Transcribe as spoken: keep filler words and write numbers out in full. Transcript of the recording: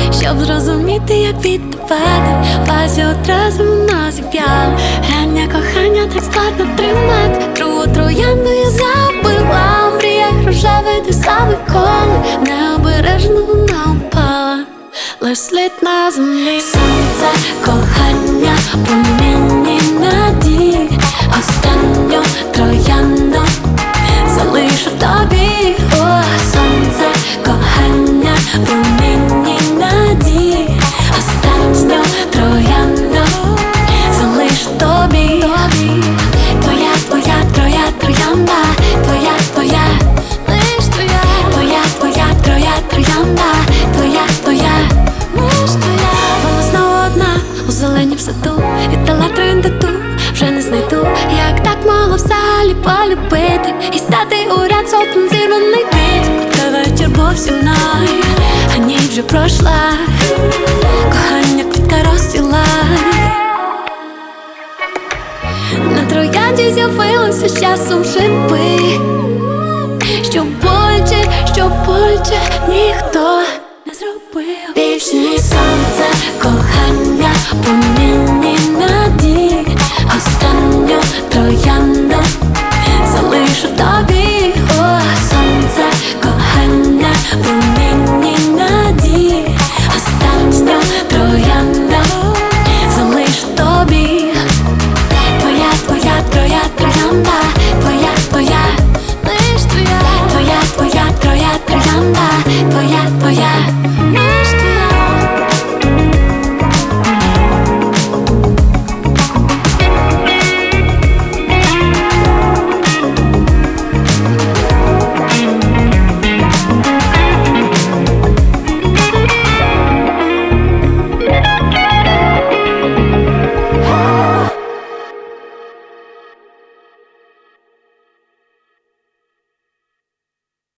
щоб зрозуміти, як віддавати. Базі одразу вона зів'яла. Рання кохання так складно тримати. Другу троянду я забила. В мріях рожевий ти саме коли необережно вона упала. Лиш слід на землі. Сонце, кохання, промінні надії. Останню троянду залишу тобі. О, сонце, кохання, промінні надії. Останню троянду залишу тобі. Твоя, твоя, троя, троянда. Твоя, твоя, лиш твоя. Твоя, твоя, троя, троянда. Твоя, твоя, лиш твоя. Вона знову одна у зеленім саду. Віддала трояндату, вже не знайду. Як так могла взагалі полюбити і стати у ряд сотень зірваний бит. Та вечір був зі мною, а ніч вже пройшла. Кохання квітка розцвіла. На троянді з'явилося з часом шипи. Що боляче, що боляче ніхто не зробив. Більше ні сонце,